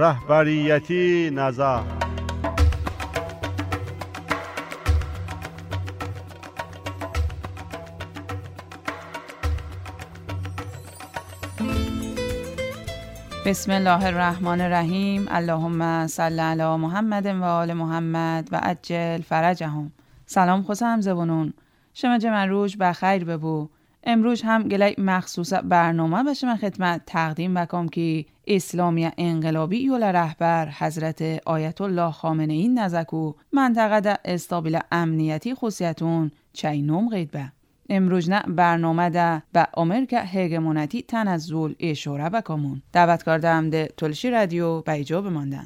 رهبریتی نظر. بسم الله الرحمن الرحیم. اللهم صل علی محمد و آل محمد و عجل فرجهم. سلام خوشم زبونون. شما جمع روز بخیر ببو. امروز هم گلی مخصوص برنامه بشه من خدمت تقدیم بکم که اسلامی انقلابی یول رهبر حضرت آیت الله خامنه ای نزکو منطقه دا استابیل امنیتی خصیتون چینوم غید به. امروز نه برنامه ده به امریکا هگمونیتی تنزل اشاره بکمون. دعوت کردم ده تلشی رادیو به ایجا بماندن.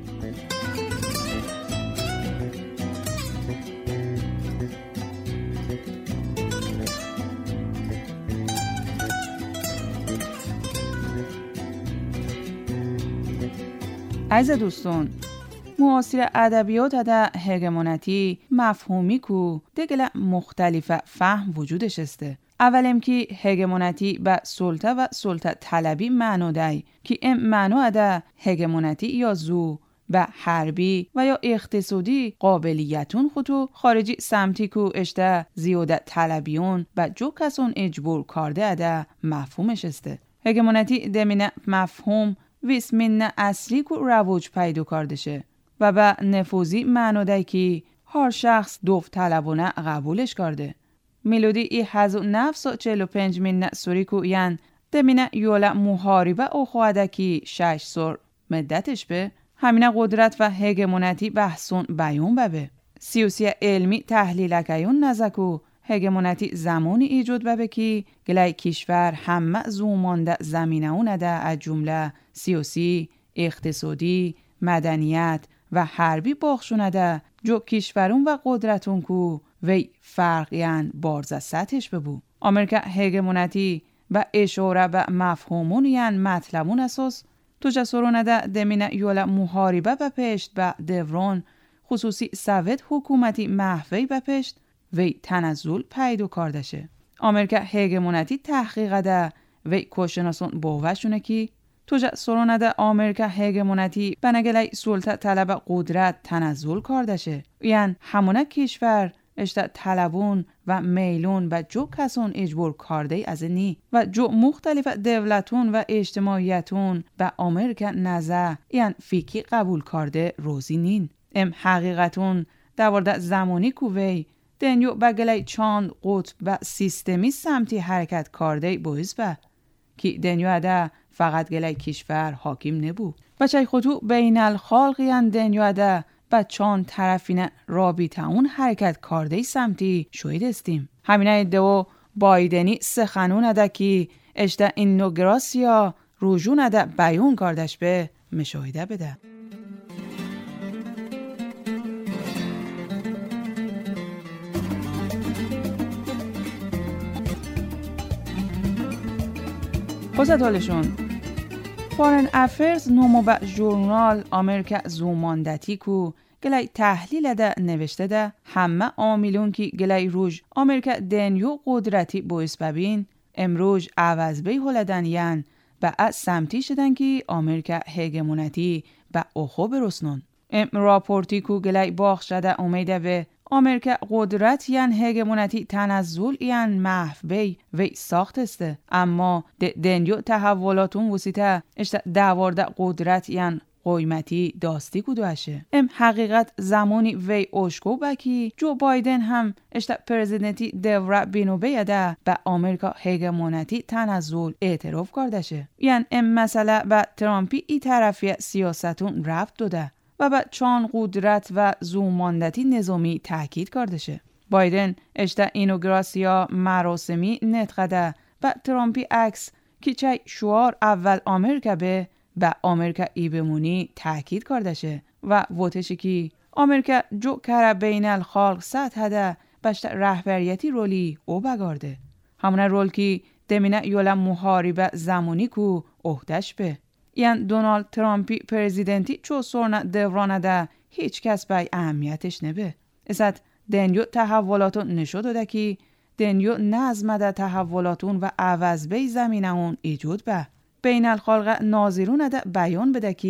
عزیز دوستان، معاصر ادبیات ده هگمونیتی مفهومی کو دگل مختلف فهم وجودش استه. اولم که هگمونیتی به سلطه و سلطه طلبی معنی دای که ام معنی ده هگمونیتی یا زو به حربی و یا اقتصادی قابلیتون خودو خارجی سمتی کو اشته زیاده طلبیون و جو کسون اجبور کرده ده مفهومش استه. هگمونیتی دمینه مفهوم ویسمین اصلی کو رواج پیدا کردشه و به نفوذی معنی ده که هر شخص دوف طلبونه قبولش کرده. میلودی ای هزو نفس و 45 من سوری کو یعن دمینه یولا محاربه او خواهده که 6 سور مدتش به همینه قدرت و هگمونیتی بحثون بیون ببه. سیوسی علمی تحلیل اکیون نزکو هگمونیتی زمانی ایجاد ببه که گلای کشور همه زومانده زمینه اونه ده از جمله سیاسی، اقتصادی، مدنیت و حربی باخشونه ده جو کشورون و قدرتون کو وی فرقیان بارزه سطحش ببو. امریکا هگمونیتی و اشاره به مفهومون یعن مطلبون اساس توجه سرونه ده دمینه یولا محاربه بپشت به دوران خصوصی سوید حکومتی محوی بپشت وی تنزل پیدا کردشه. امریکا هگمونیتی تحقیق ده وی کوشناسون باوشونه که توجه سرونه ده امریکا هگمونیتی بنگلی سلطه طلب قدرت تنزل کردشه. یعن همونه کشور اشته طلبون و میلون و جو کسون اجبور کرده از نی و جو مختلف دولتون و اجتماعیتون به امریکا نزه یعن فیکی قبول کرده روزی نین. ام حقیقتون دوارده زمانی کووی دنیو بگلی چاند قطب و سیستمی سمتی حرکت کرده باعث به که دنیو اده فقط گلی کشور حاکم نبو. بچه خودو بین الخالقیان دنیو اده با چند طرفین رابطه اون حرکت کرده سمتی شوید استیم. همینه ایدهو بایدنی سخنون اده که اشته اینوگراسیا روژون اده بیون کردش به مشاهده بده. خوزتالشون فارن افیرز نومو به جورنال امریکا زوماندتی کو گلی تحلیل ده نوشته ده همه عاملون که گلی روش امریکا دنیو قدرتی باعث ببین امروز عوض بی هلدن یعن به از سمتی شدن که امریکا هگمونیتی به اخو برسنون. راپورتی کو گلی باخ شده امیده به امریکا قدرت یعن هگمونیتی تنزل یعن محو بی وی ساخت استه. اما دنیو تحولاتون وسیطه اشته دوارده قدرت یعن قیمتی داستی کدوشه. حقیقت زمانی وی اوشکو بکی جو بایدن هم اشته پرزیدنتی دوره بینو بیده به امریکا هگمونیتی تنزل اعتراف کردشه. یعن مسئله به ترامپی ای طرفی سیاستون رفت داده و به چان قدرت و زوماندتی نظامی تاکید کردشه. بایدن اشته اینوگراسیا مراسمی نتقده به ترامپی عکس که چه شعار اول امریکا به امریکا ای بمونی تاکید کردشه و ووتشی که امریکا جو کره بین الخالق سطح ده بشت رهبریتی رولی او بگارده. همونه رول که دمینه یولا محاربه زمانی کو اهدش به. یعن دونالد ترامپی پرزیدنتی چو سورنا دورانه ده هیچ کس بای اهمیتش نبه. ازت دنیو تحولاتون نشو داده که دنیو نظم ده تحولاتون و عوض بی زمینه اون ایجود به. بین الخالق ناظرون ده بیان بده که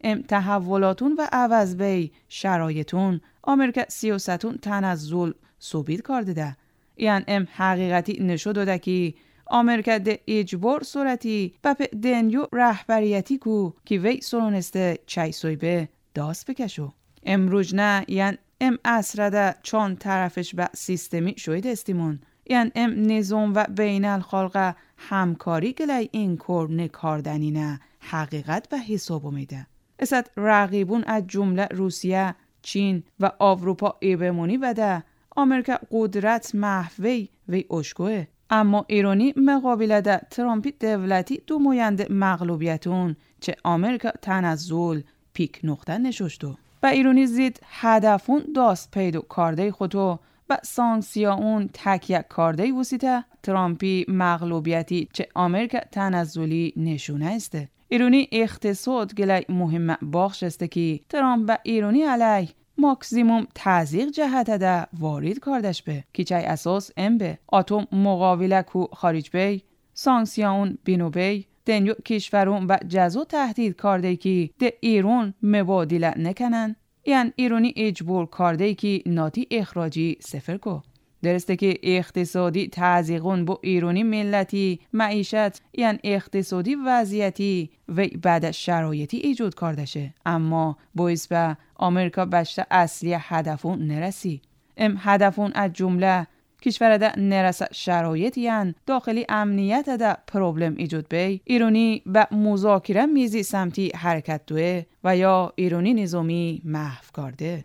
ام تحولاتون و عوض بی شرایطون آمریکا سیاستون تنزل صوبید کرده ده. یعنی ام حقیقتی نشو داده که آمریکا ده اجبار صورتی و به دنیو رهبریتی که وی سرونسته چای سویبه داست بکشو. امروز نه یعنی ام اصرده چون طرفش به سیستمی شوید استیمون. یعنی ام نظام و بین الخلق همکاری گلی این کار نکاردنی نه حقیقت به حساب میده. اسد رقیبون از جمله روسیه، چین و اروپا ایبمونی بده آمریکا قدرت محوی وی اشکوه. اما ایرانی مقابل ده ترامپی دولتی دو موینده مغلوبیتون چه آمریکا تنزل پیک نقطه نشوشتو. و ایرانی زید هدفون داست پیدو کارده خودو و سانکسیون تکیه کارده وسیته ترامپی مغلوبیتی چه آمریکا تنزلی نشونه استه. ایرانی اقتصاد گلی مهم باخش استه که ترامپ و ایرانی علیه ماکسیموم تزیق جهت ده وارد کاردش به که چای اساس ام به اتم مقاوله کو خارج بی سانکسیون بینو بی دنیو کشورون و جزو تهدید کرده که ده ایران مبادله نکنن. یعنی ایرانی اجبور کرده که ناتی اخراجی صفر کو. درسته که اقتصادی تزیقون با ایرانی ملتی معیشت یعنی اقتصادی وضعیتی و بعد شرایطی ایجاد کردشه، اما باعث به آمریکا بشت اصلی هدفون نرسی. ام هدفون از جمله کشور ده نرسه شرایط یعنی داخلی امنیت ده پروبلم ایجاد بی ایرانی به مذاکره میزی سمتی حرکت دوه و یا ایرانی نظامی محو کرده.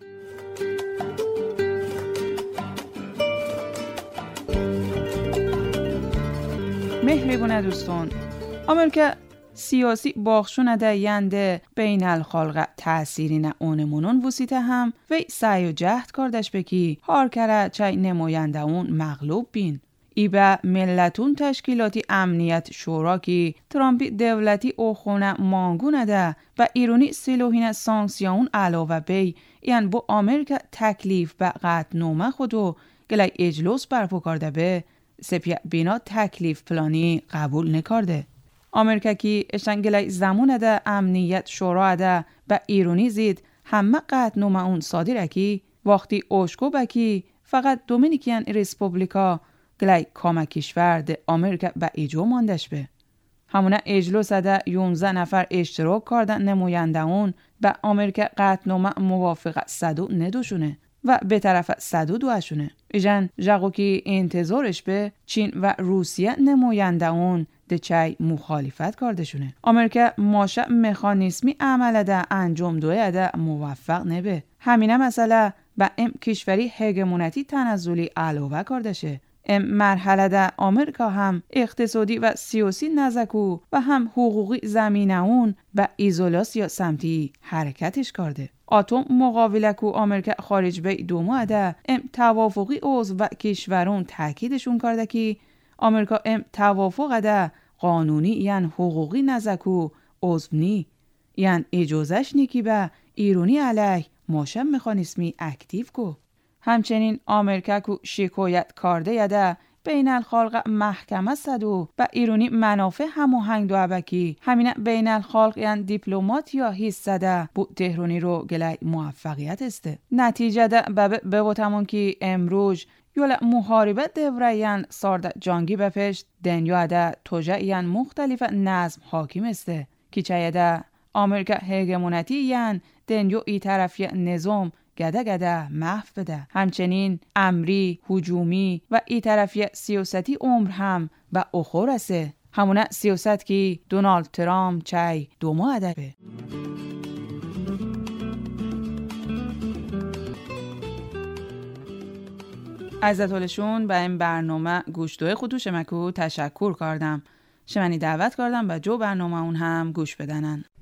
مهربون دوستان، آمریکا سیاسی باخشون ده ینده بین الخلق تأثیری نه اونمونون وسیته هم وی سعی و جهد کردش بکی هار کره چای نماینده اون مغلوب بین. ای به ملتون تشکیلاتی امنیت شورا کی ترامپی دولتی او خونه مانگونه ده و ایرانی سلوهین سانکسیون علاوه بی یعنی با آمریکا تکلیف به قطعنامه خودو گلی اجلوس برپا کرده به سپیه بینا تکلیف پلانی قبول نکرده. آمریکا کی اشنگلی زمونه ده امنیت شورا ده به ایرانی زید همه قطعنامه اون صادره کی وقتی اوشکو بکی فقط دومینیکین ریسپوبلیکا گلی کام کشور ده آمریکا به ایجو ماندش به. همونه اجلوس ده 11 نفر اشتراک کردن نماینده اون به آمریکا قطعنامه موافق 100 ندوشونه و به طرف 102 شونه. ایجن جاگو که انتظارش به چین و روسیه نماینده اون ده چای مخالفت کردشونه. آمریکا ماشه مکانیزمی عمل ده انجام دوه ده موفق نبه. همینه مسئله به ام کشوری هگمونتی تنزلی علاوه کردشه. ام مرحله ده آمریکا هم اقتصادی و سیاسی نزکو و هم حقوقی زمینه اون به ایزولاسیا سمتی حرکتش کرده. اتم مقابله کو آمریکا خارج به دومه ده ام توافقی عضو و کشورون تاکیدشون کرده که آمریکا ام توافق ده قانونی یعنی حقوقی نزکو عضو نی یعنی اجازهش نیکی به ایرانی علیه ماشه مکانیزمی اکتیو کو. همچنین آمریکا کو شکایت کرده یده بین الخلق محکمه صدو و ایرانی منافع هماهنگ دو ابکی همینه بین الخلق یعنی دیپلمات یا هیست زده بو تهرانی رو گلی موفقیت استه. نتیجه ده به وطمون که امروز یولا محاربت دوره یعنی سارده جانگی بپشت دنیا ده توجه یعنی مختلف نظم حاکم استه که چه ده آمریکا هگمونتی یعنی دنیا ای طرفی نظام گده محو بده. همچنین امری، هجومی و ای طرفی سیاستی عمر هم و اخور است. همونه سیاست که دونالد ترامپ چای دوما ادبه. عزتالشون به این برنامه گوشتوی خودو شمکو تشکر کردم. شمنی دعوت کردم و جو برنامه اون هم گوش بدنن.